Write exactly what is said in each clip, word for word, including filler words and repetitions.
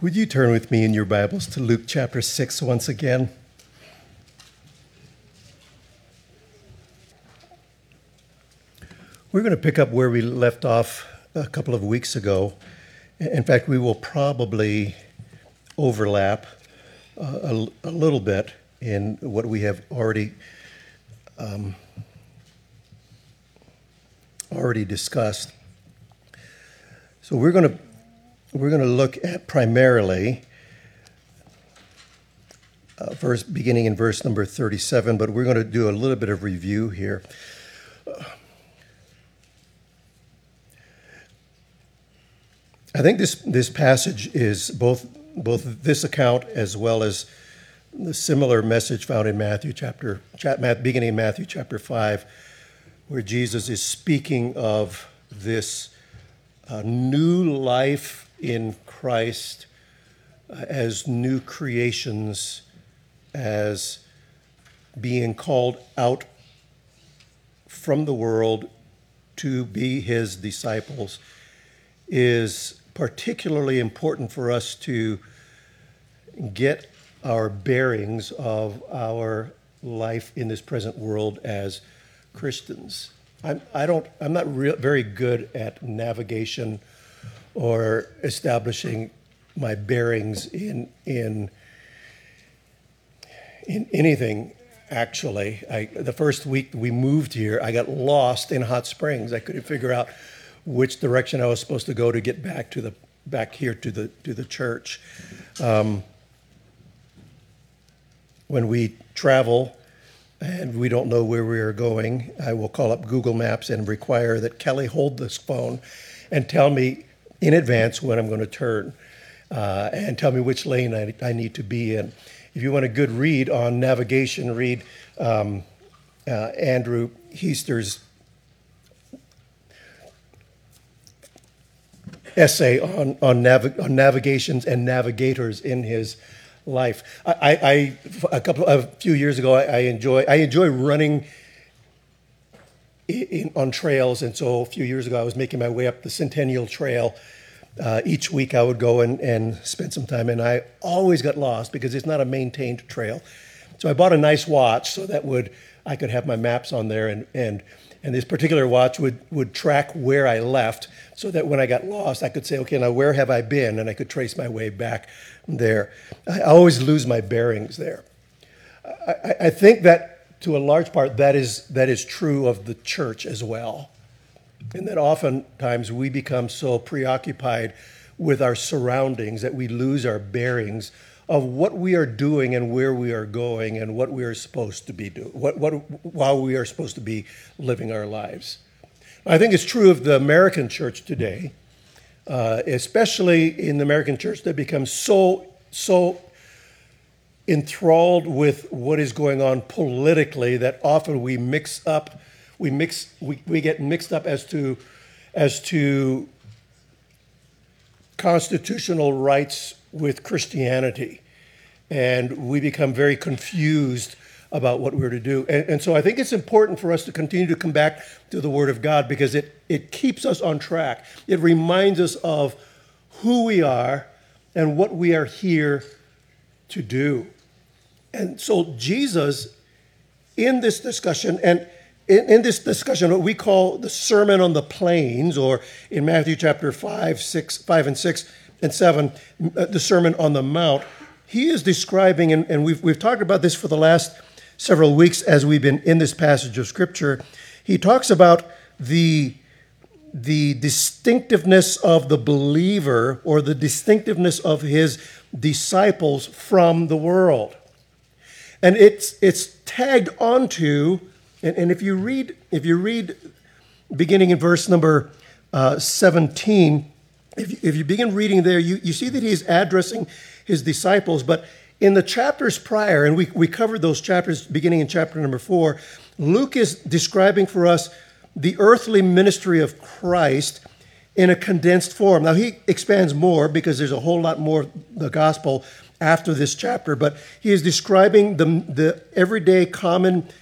Would you turn with me in your Bibles to Luke chapter six once again? We're going to pick up where we left off a couple of weeks ago. In fact, we will probably overlap uh, a, a little bit in what we have already um, already discussed. So we're going to we're going to look at primarily uh, verse beginning in verse number thirty-seven, but we're going to do a little bit of review here. Uh, I think this this passage is both both this account as well as the similar message found in Matthew chapter beginning in Matthew chapter five, where Jesus is speaking of this uh, new life in Christ uh, as new creations, as being called out from the world to be his disciples, is particularly important for us to get our bearings of our life in this present world as Christians. I'm, I don't, I'm not re- very good at navigation or establishing my bearings in in in anything. Actually, I, the first week we moved here, I got lost in Hot Springs. I couldn't figure out which direction I was supposed to go to get back to the back here to the to the church. Um, when we travel and we don't know where we are going, I will call up Google Maps and require that Kelly hold this phone and tell me in advance when I'm going to turn uh, and tell me which lane I, I need to be in. If you want a good read on navigation, read um, uh, Andrew Heister's essay on on, nav- on navigations and navigators in his life. I, I, I a couple a few years ago, I, I enjoy I enjoy running in, in, on trails, and so a few years ago, I was making my way up the Centennial Trail. Uh, each week, I would go and, and spend some time, and I always got lost because it's not a maintained trail. So I bought a nice watch so that would I could have my maps on there, and and. And this particular watch would, would track where I left so that when I got lost, I could say, okay, now where have I been? And I could trace my way back there. I always lose my bearings there. I, I think that to a large part, that is that is true of the church as well. And that oftentimes we become so preoccupied with our surroundings that we lose our bearings of what we are doing and where we are going and what we are supposed to be doing, what, what, while we are supposed to be living our lives. I think it's true of the American church today, uh, especially in the American church that becomes so, so enthralled with what is going on politically that often we mix up, we mix, we, we get mixed up as to, as to constitutional rights with Christianity, and we become very confused about what we're to do. And, and so I think it's important for us to continue to come back to the Word of God because it, it keeps us on track. It reminds us of who we are and what we are here to do. And so Jesus, in this discussion, and in, in this discussion, what we call the Sermon on the Plains, or in Matthew chapter five, six, five and six, and seven, the Sermon on the Mount, he is describing, and, and we've we've talked about this for the last several weeks as we've been in this passage of Scripture. He talks about the, the distinctiveness of the believer or the distinctiveness of his disciples from the world. And it's it's tagged onto, and, and if you read, if you read beginning in verse number uh, seventeen, If you, if you begin reading there, you, you see that he's addressing his disciples. But in the chapters prior, and we, we covered those chapters beginning in chapter number four, Luke is describing for us the earthly ministry of Christ in a condensed form. Now, he expands more because there's a whole lot more of the gospel after this chapter, but he is describing the, the everyday common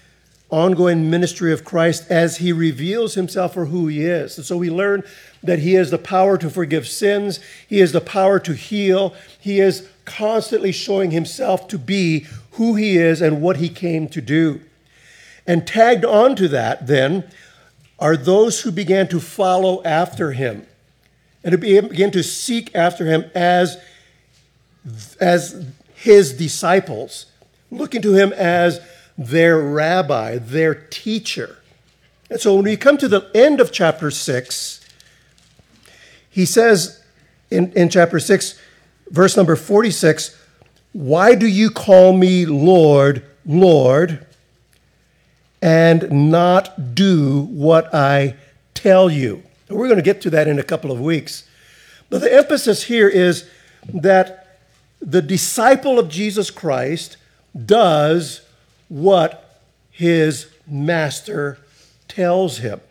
ongoing ministry of Christ as he reveals himself for who he is. And so we learn that he has the power to forgive sins. He has the power to heal. He is constantly showing himself to be who he is and what he came to do. And tagged onto that, then, are those who began to follow after him and to begin to seek after him as, as his disciples, looking to him as their rabbi, their teacher. And so when we come to the end of chapter six, he says in, in chapter six, verse number forty-six, "Why do you call me Lord, Lord, and not do what I tell you?" And we're going to get to that in a couple of weeks. But the emphasis here is that the disciple of Jesus Christ does what his master tells him.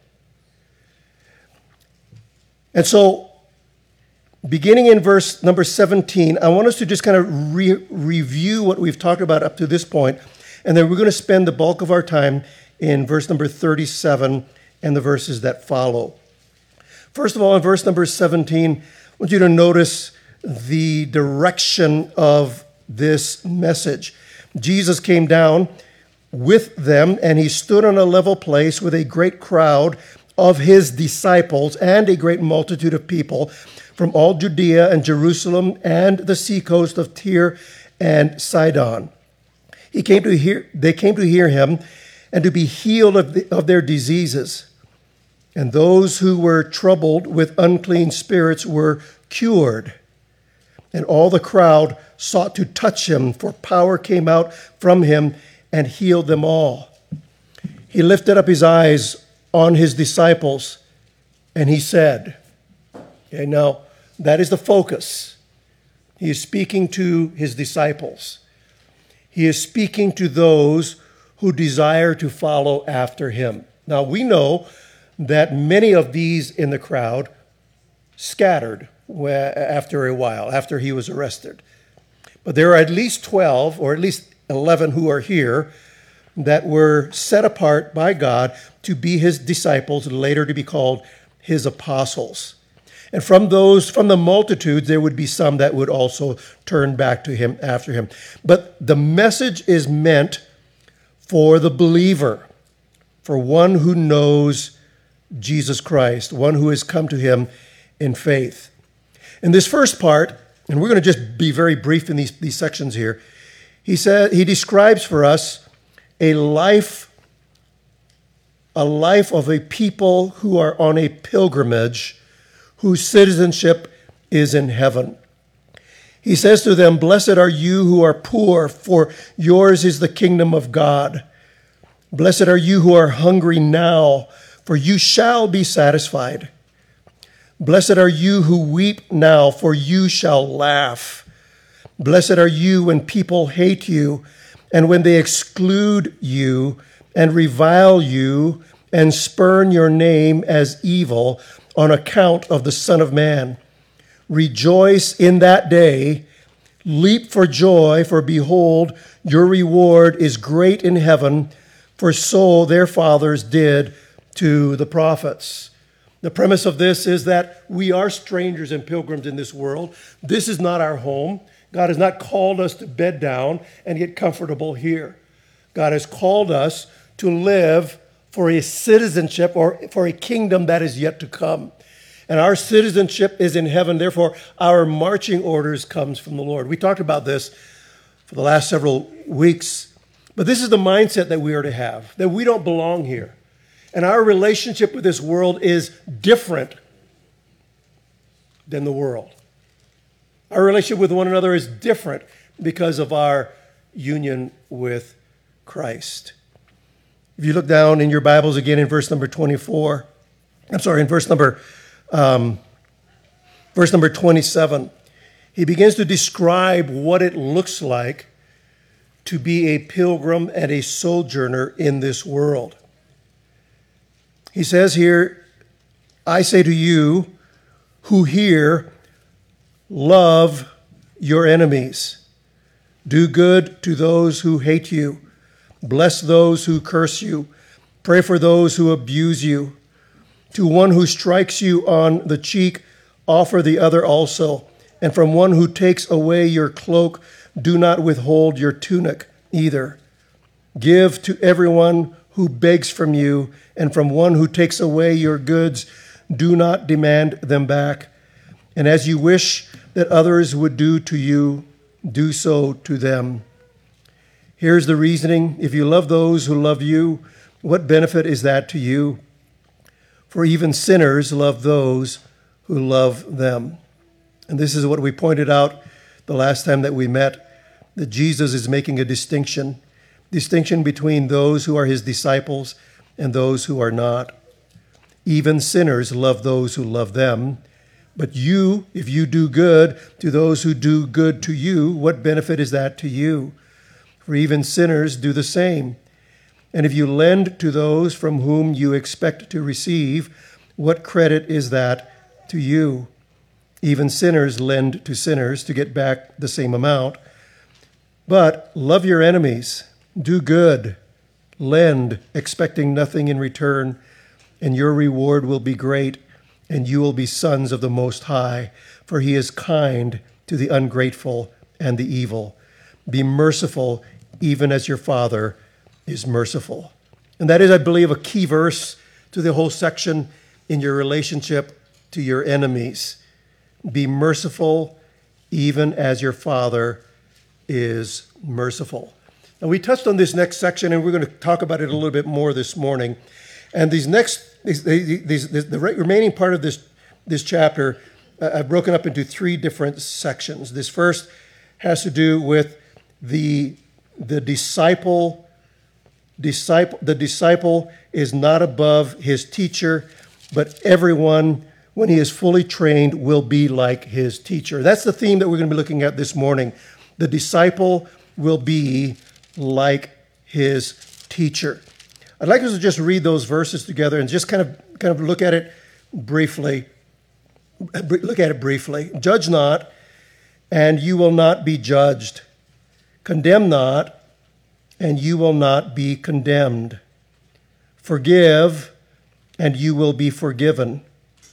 And so, beginning in verse number seventeen, I want us to just kind of re- review what we've talked about up to this point, and then we're going to spend the bulk of our time in verse number thirty-seven and the verses that follow. First of all, in verse number seventeen, I want you to notice the direction of this message. Jesus came down with them, and he stood on a level place with a great crowd of his disciples and a great multitude of people from all Judea and Jerusalem and the seacoast of Tyre and Sidon. He came to hear, they came to hear him and to be healed of, the, of their diseases. And those who were troubled with unclean spirits were cured. And all the crowd sought to touch him, for power came out from him and healed them all. He lifted up his eyes on his disciples, and he said, okay, now that is the focus. He is speaking to his disciples. He is speaking to those who desire to follow after him. Now we know that many of these in the crowd scattered after a while, after he was arrested. But there are at least twelve, or at least eleven who are here, that were set apart by God to be his disciples, later to be called his apostles. And from those, from the multitudes, there would be some that would also turn back to him after him. But the message is meant for the believer, for one who knows Jesus Christ, one who has come to him in faith. In this first part, and we're going to just be very brief in these, these sections here, he said he describes for us a life, a life of a people who are on a pilgrimage, whose citizenship is in heaven. He says to them, "Blessed are you who are poor, for yours is the kingdom of God. Blessed are you who are hungry now, for you shall be satisfied. Blessed are you who weep now, for you shall laugh. Blessed are you when people hate you, and when they exclude you, and revile you, and spurn your name as evil on account of the Son of Man. Rejoice in that day, leap for joy, for behold, your reward is great in heaven, for so their fathers did to the prophets." The premise of this is that we are strangers and pilgrims in this world. This is not our home. God has not called us to bed down and get comfortable here. God has called us to live for a citizenship or for a kingdom that is yet to come. And our citizenship is in heaven. Therefore, our marching orders comes from the Lord. We talked about this for the last several weeks. But this is the mindset that we are to have, that we don't belong here. And our relationship with this world is different than the world. Our relationship with one another is different because of our union with Christ. If you look down in your Bibles again in verse number twenty-four, I'm sorry, in verse number um, verse number twenty-seven, he begins to describe what it looks like to be a pilgrim and a sojourner in this world. He says here, "I say to you who hear, love your enemies. Do good to those who hate you. Bless those who curse you. Pray for those who abuse you. To one who strikes you on the cheek, offer the other also. And from one who takes away your cloak, do not withhold your tunic either. Give to everyone who begs from you, and from one who takes away your goods, do not demand them back. And as you wish that others would do to you, do so to them. Here's the reasoning. If you love those who love you, what benefit is that to you? For even sinners love those who love them. And this is what we pointed out the last time that we met, that Jesus is making a distinction, distinction between those who are his disciples and those who are not. Even sinners love those who love them. But you, if you do good to those who do good to you, what benefit is that to you? For even sinners do the same. And if you lend to those from whom you expect to receive, what credit is that to you? Even sinners lend to sinners to get back the same amount. But love your enemies, do good, lend, expecting nothing in return, and your reward will be great, and you will be sons of the Most High, for he is kind to the ungrateful and the evil. Be merciful, even as your Father is merciful. And that is, I believe, a key verse to the whole section in your relationship to your enemies. Be merciful, even as your Father is merciful. And we touched on this next section, and we're going to talk about it a little bit more this morning. And these next, these, these, these, the remaining part of this, this chapter, uh, I've broken up into three different sections. This first has to do with the, the disciple Disciple, the disciple is not above his teacher, but everyone, when he is fully trained, will be like his teacher. That's the theme that we're going to be looking at this morning. The disciple will be like his teacher. I'd like us to just read those verses together and just kind of kind of look at it briefly. Look at it briefly. Judge not, and you will not be judged. Condemn not, and you will not be condemned. Forgive, and you will be forgiven.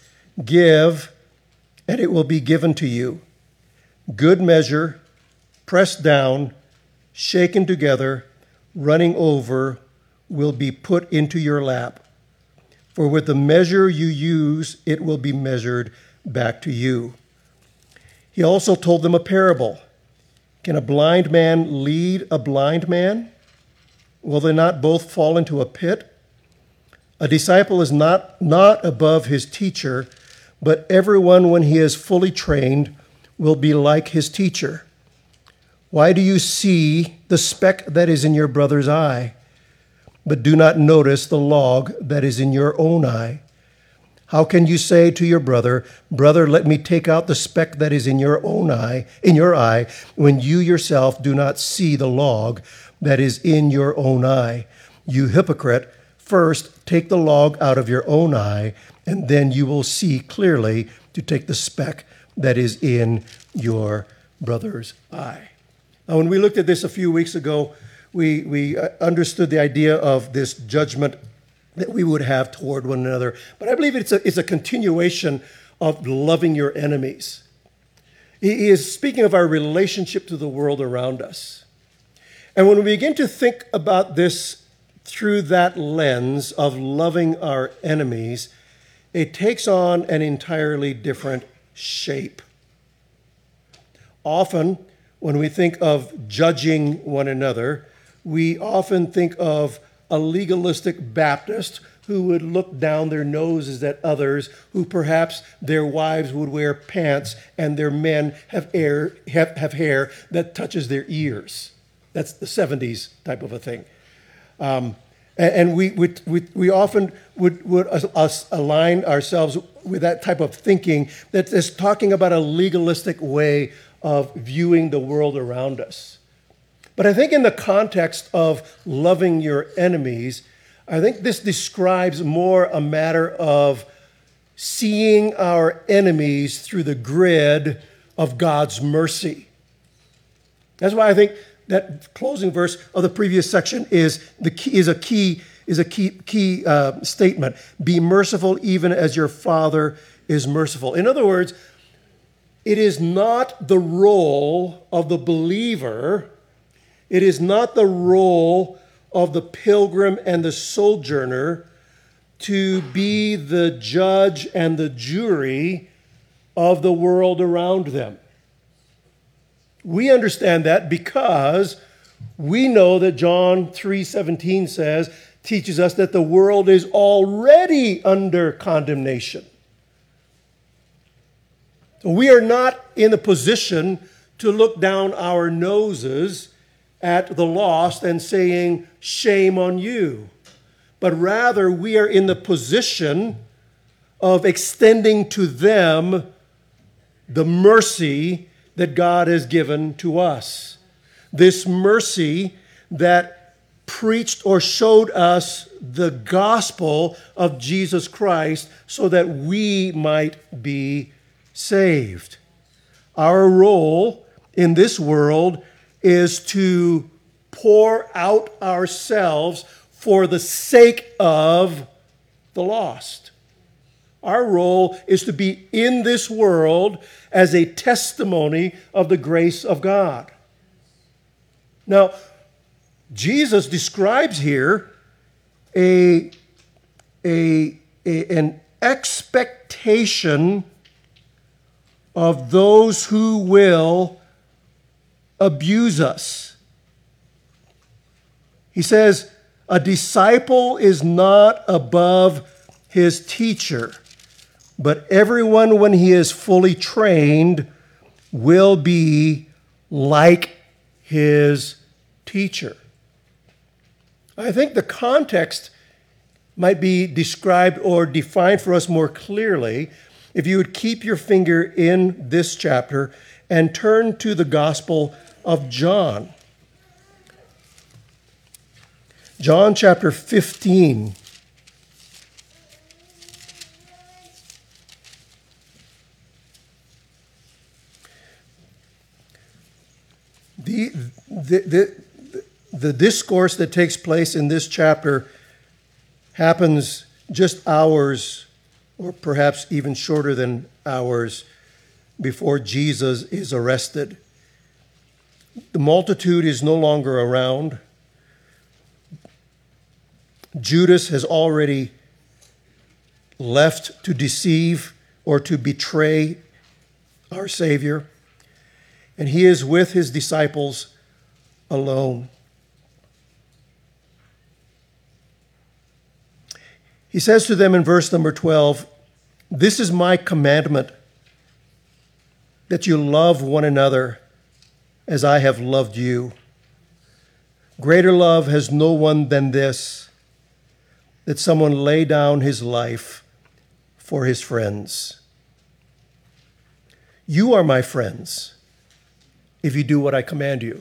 Give, and it will be given to you. Good measure, pressed down, shaken together, running over, will be put into your lap. For with the measure you use, it will be measured back to you. He also told them a parable. Can a blind man lead a blind man? Will they not both fall into a pit? A disciple is not, not above his teacher, but everyone, when he is fully trained, will be like his teacher. Why do you see the speck that is in your brother's eye, but do not notice the log that is in your own eye? How can you say to your brother, brother, let me take out the speck that is in your own eye, in your eye, when you yourself do not see the log that is in your own eye? You hypocrite, first take the log out of your own eye, and then you will see clearly to take the speck that is in your brother's eye. Now, when we looked at this a few weeks ago, we, we understood the idea of this judgment that we would have toward one another. But I believe it's a, it's a continuation of loving your enemies. He is speaking of our relationship to the world around us. And when we begin to think about this through that lens of loving our enemies, it takes on an entirely different shape. Often, when we think of judging one another, we often think of a legalistic Baptist who would look down their noses at others, who perhaps their wives would wear pants and their men have hair, have, have hair that touches their ears. That's the seventies type of a thing. Um, and and we, we, we, we often would, would us align ourselves with that type of thinking that is talking about a legalistic way of viewing the world around us. But I think in the context of loving your enemies, I think this describes more a matter of seeing our enemies through the grid of God's mercy. That's why I think that closing verse of the previous section is the key, is a key is a key key uh, statement. Be merciful, even as your Father is merciful. In other words, it is not the role of the believer. It is not the role of the pilgrim and the sojourner to be the judge and the jury of the world around them. We understand that because we know that John three seventeen says, teaches us that the world is already under condemnation. So we are not in a position to look down our noses at the lost and saying, shame on you. But rather, we are in the position of extending to them the mercy that God has given to us. This mercy that preached or showed us the gospel of Jesus Christ so that we might be saved. Our role in this world is to pour out ourselves for the sake of the lost. Our role is to be in this world as a testimony of the grace of God. Now, Jesus describes here a, a, a, an expectation of those who will abuse us. He says, a disciple is not above his teacher, but everyone, when he is fully trained, will be like his teacher. I think the context might be described or defined for us more clearly if you would keep your finger in this chapter and turn to the Gospel of John. John chapter fifteen. The, the, the, the discourse that takes place in this chapter happens just hours, or perhaps even shorter than hours, before Jesus is arrested. The multitude is no longer around. Judas has already left to deceive or to betray our Savior, and he is with his disciples alone. He says to them in verse number twelve, "This is my commandment, that you love one another as I have loved you. Greater love has no one than this, that someone lay down his life for his friends. You are my friends if you do what I command you.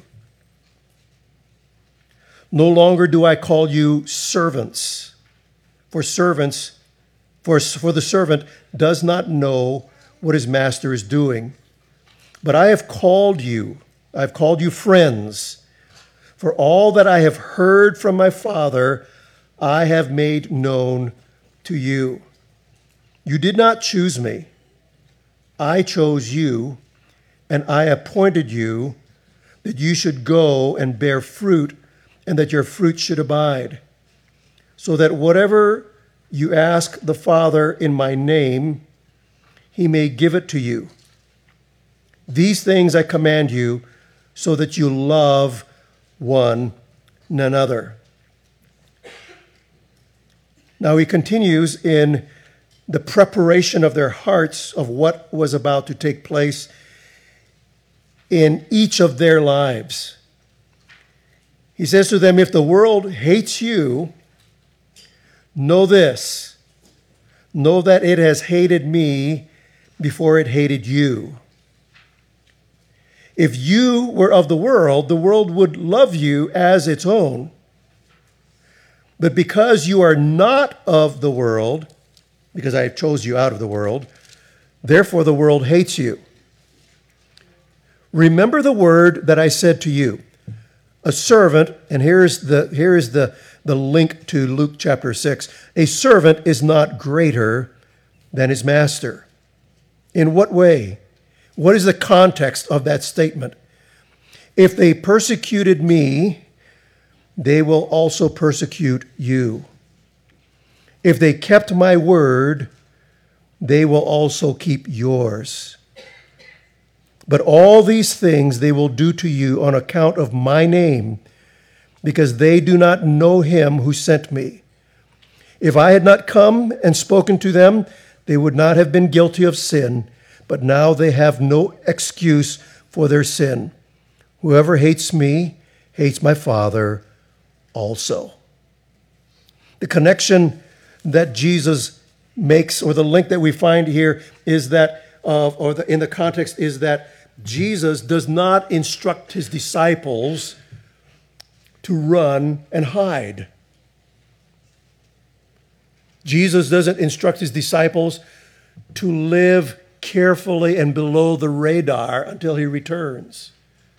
No longer do I call you servants, for servants, for, for the servant does not know what his master is doing. But I have called you, I've called you friends, for all that I have heard from my Father, I have made known to you. You did not choose me. I chose you, and I appointed you that you should go and bear fruit, and that your fruit should abide, so that whatever you ask the Father in my name, he may give it to you. These things I command you, so that you love one another." Now he continues in the preparation of their hearts of what was about to take place in each of their lives. He says to them, "If the world hates you, know this, know that it has hated me before it hated you. If you were of the world, the world would love you as its own. But because you are not of the world, because I chose you out of the world, therefore the world hates you. Remember the word that I said to you, A servant, and here's the here is the, the link to Luke chapter six. A servant is not greater than his master. In what way? What is the context of that statement? If they persecuted me, they will also persecute you. If they kept my word, they will also keep yours. But all these things they will do to you on account of my name, because they do not know him who sent me. If I had not come and spoken to them, they would not have been guilty of sin, but now they have no excuse for their sin. Whoever hates me hates my Father also. The connection that Jesus makes, or the link that we find here, is that, uh, or the, in the context, is that Jesus does not instruct his disciples to run and hide. Jesus doesn't instruct his disciples to live carefully and below the radar until he returns.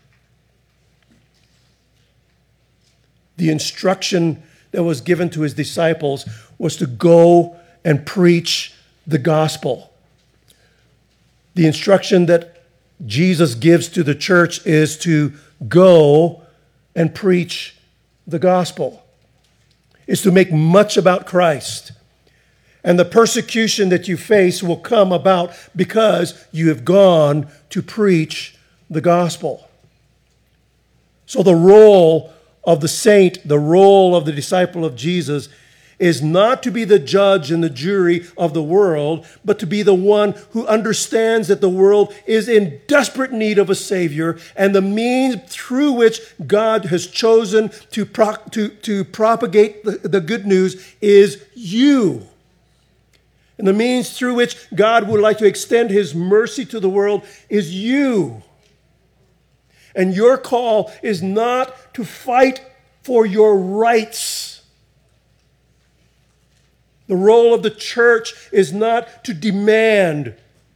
The instruction that was given to his disciples was to go and preach the gospel. The instruction that Jesus gives to the church is to go and preach the gospel. Is to make much about Christ. And the persecution that you face will come about because you have gone to preach the gospel. So the role of the saint, the role of the disciple of Jesus, is not to be the judge and the jury of the world, but to be the one who understands that the world is in desperate need of a Savior, and the means through which God has chosen to, pro- to, to propagate the, the good news is you. And the means through which God would like to extend his mercy to the world is you. And your call is not to fight for your rights. The role of the church is not to demand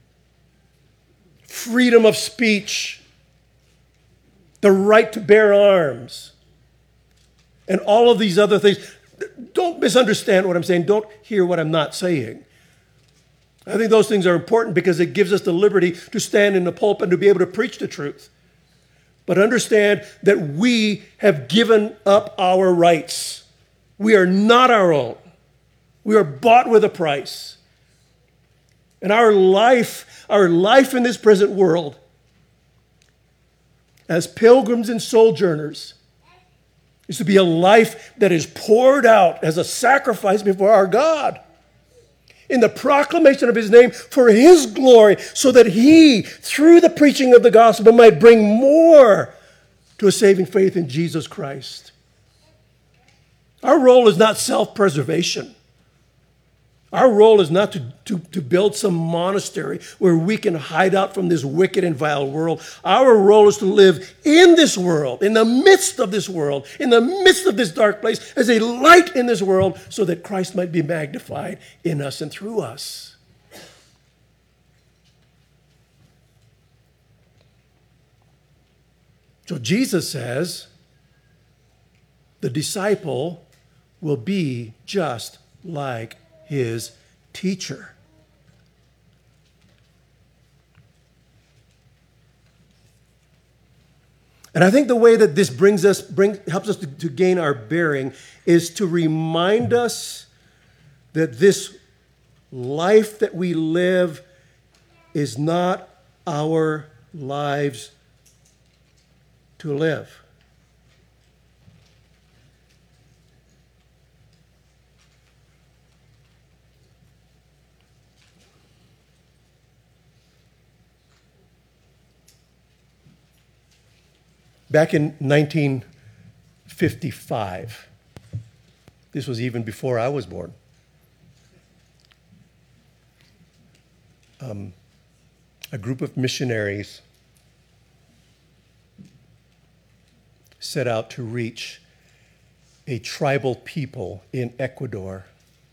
freedom of speech, the right to bear arms, and all of these other things. Don't misunderstand what I'm saying. Don't hear what I'm not saying. I think those things are important because it gives us the liberty to stand in the pulpit and to be able to preach the truth. But understand that we have given up our rights. We are not our own. We are bought with a price. And our life, our life in this present world, as pilgrims and sojourners, is to be a life that is poured out as a sacrifice before our God in the proclamation of his name for his glory, so that he, through the preaching of the gospel, might bring more to a saving faith in Jesus Christ. Our role is not self-preservation. Our role is not to, to, to build some monastery where we can hide out from this wicked and vile world. Our role is to live in this world, in the midst of this world, in the midst of this dark place, as a light in this world, so that Christ might be magnified in us and through us. So Jesus says, the disciple will be just like his teacher. And I think the way that this brings us, bring, helps us to, to gain our bearing is to remind us that this life that we live is not our lives to live. Back in nineteen fifty-five, this was even before I was born, um, a group of missionaries set out to reach a tribal people in Ecuador.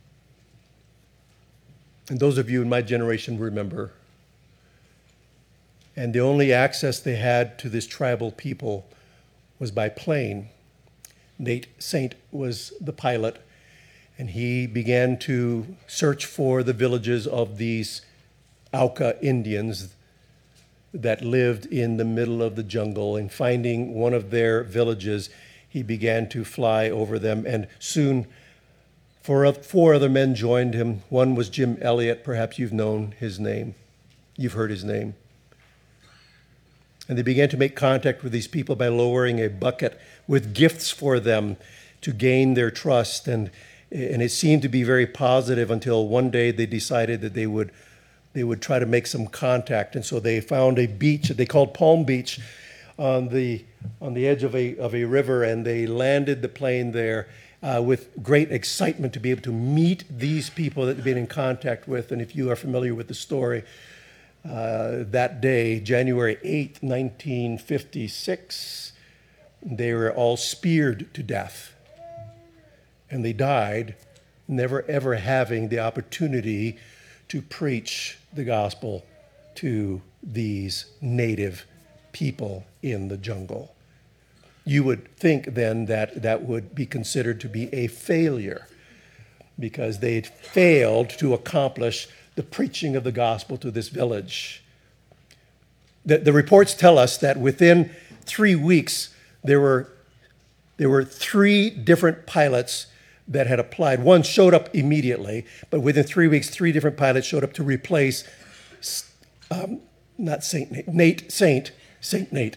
And those of you in my generation remember. And the only access they had to this tribal people was by plane. Nate Saint was the pilot, and he began to search for the villages of these Auca Indians that lived in the middle of the jungle. And finding one of their villages, he began to fly over them, and soon four, four other men joined him. One was Jim Elliot. Perhaps you've known his name. You've heard his name. And they began to make contact with these people by lowering a bucket with gifts for them to gain their trust. And, and it seemed to be very positive until one day they decided that they would, they would try to make some contact. And so they found a beach that they called Palm Beach on the, on the edge of a, of a river, and they landed the plane there uh, with great excitement to be able to meet these people that they've been in contact with. And if you are familiar with the story, Uh, that day, January eighth, nineteen fifty-six, they were all speared to death. And they died, never ever having the opportunity to preach the gospel to these native people in the jungle. You would think then that that would be considered to be a failure, because they'd failed to accomplish the preaching of the gospel to this village. The, the reports tell us that within three weeks, there were, there were three different pilots that had applied. One showed up immediately, but within three weeks, three different pilots showed up to replace, um, not Saint Nate, Nate Saint, Saint Nate.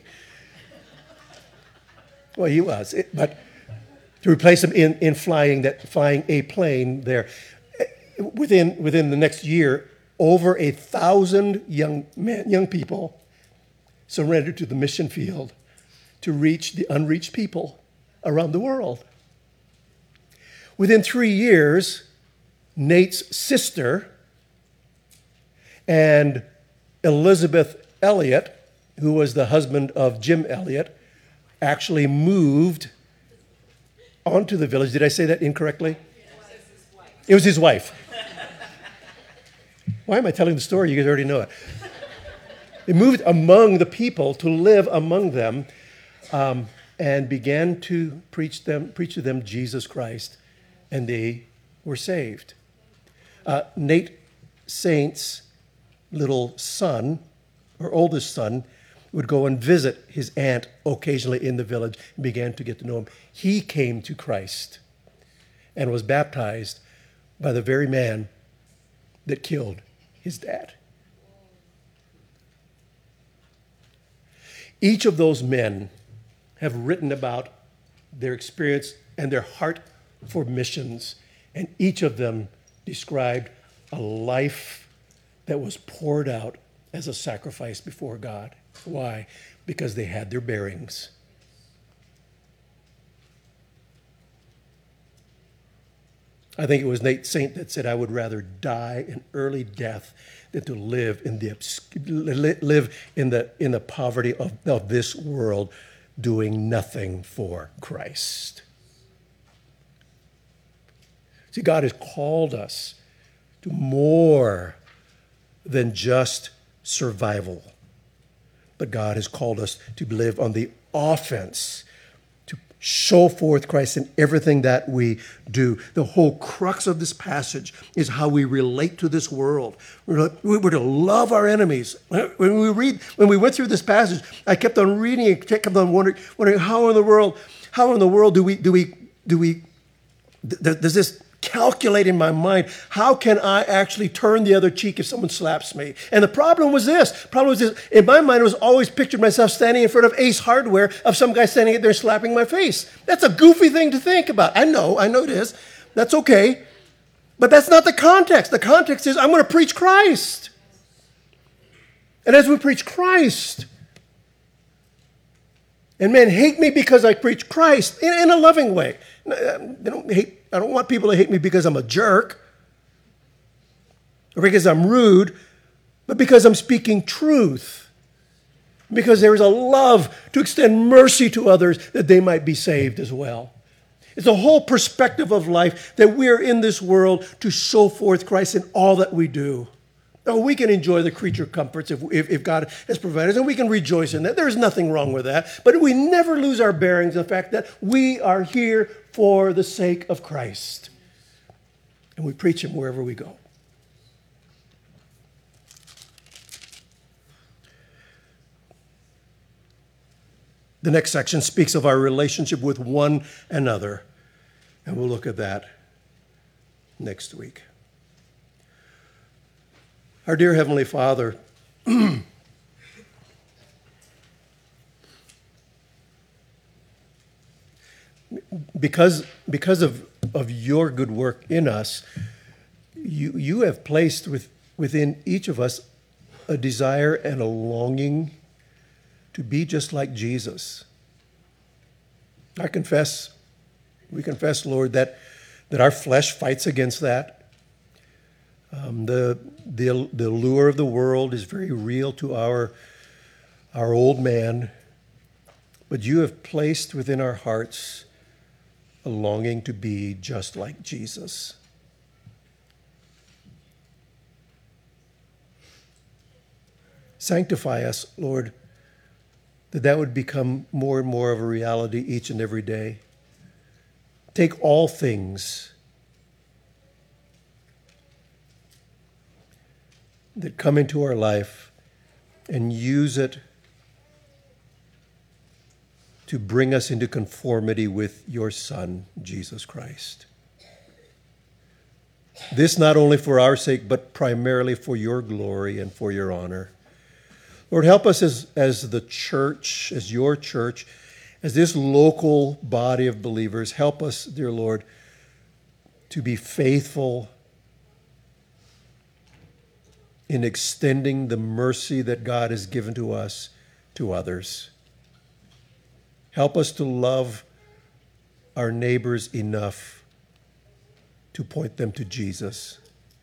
Well, he was, it, but to replace him in, in flying that flying a plane there. Within, within the next year, over a thousand young men, young people surrendered to the mission field to reach the unreached people around the world. Within three years, Nate's sister and Elizabeth Elliot, who was the husband of Jim Elliot, actually moved onto the village. Did I say that incorrectly? It was his wife. Why am I telling the story? You guys already know it. They moved among the people to live among them, um, and began to preach them, preach to them Jesus Christ, and they were saved. Uh, Nate Saint's little son, or oldest son, would go and visit his aunt occasionally in the village and began to get to know him. He came to Christ and was baptized by the very man that killed his dad. Each of those men have written about their experience and their heart for missions, and each of them described a life that was poured out as a sacrifice before God. Why? Because they had their bearings. I think it was Nate Saint that said, "I would rather die an early death than to live in the live in the in the poverty of, of this world, doing nothing for Christ." See, God has called us to more than just survival, but God has called us to live on the offense, to show forth Christ in everything that we do. The whole crux of this passage is how we relate to this world. We're to, we're to love our enemies. When we read, when we went through this passage, I kept on reading and kept on wondering, wondering how in the world, how in the world do we, do we, do we, does this calculate in my mind, how can I actually turn the other cheek if someone slaps me? And the problem was this. The problem was this. In my mind, I was always pictured myself standing in front of Ace Hardware of some guy standing there slapping my face. That's a goofy thing to think about. I know, I know it is. That's okay. But that's not the context. The context is I'm going to preach Christ. And as we preach Christ, and men hate me because I preach Christ in, in a loving way. They don't hate. I don't want people to hate me because I'm a jerk or because I'm rude, but because I'm speaking truth. Because there is a love to extend mercy to others that they might be saved as well. It's a whole perspective of life that we're in this world to show forth Christ in all that we do. Oh, we can enjoy the creature comforts if, if, if God has provided, and we can rejoice in that. There's nothing wrong with that. But we never lose our bearings in the fact that we are here for the sake of Christ. And we preach him wherever we go. The next section speaks of our relationship with one another. And we'll look at that next week. Our dear Heavenly Father, because, because of, of your good work in us, you, you have placed with, within each of us a desire and a longing to be just like Jesus. I confess, we confess, Lord, that, that our flesh fights against that. Um, the, the, the lure of the world is very real to our, our old man, but you have placed within our hearts a longing to be just like Jesus. Sanctify us, Lord, that that would become more and more of a reality each and every day. Take all things that come into our life and use it to bring us into conformity with your Son, Jesus Christ. This not only for our sake, but primarily for your glory and for your honor. Lord, help us as, as the church, as your church, as this local body of believers. Help us, dear Lord, to be faithful in extending the mercy that God has given to us to others. Help us to love our neighbors enough to point them to Jesus.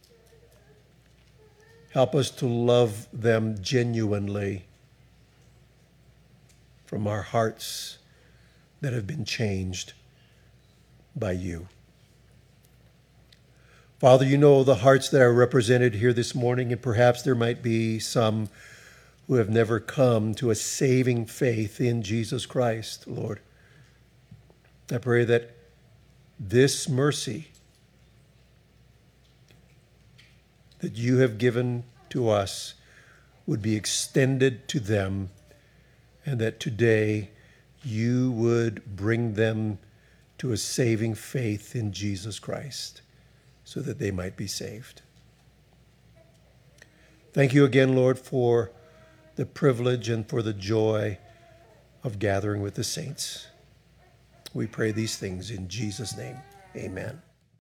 Help us to love them genuinely from our hearts that have been changed by you. Father, you know the hearts that are represented here this morning, and perhaps there might be some who have never come to a saving faith in Jesus Christ, Lord. I pray that this mercy that you have given to us would be extended to them, and that today you would bring them to a saving faith in Jesus Christ, so that they might be saved. Thank you again, Lord, for the privilege and for the joy of gathering with the saints. We pray these things in Jesus' name. Amen.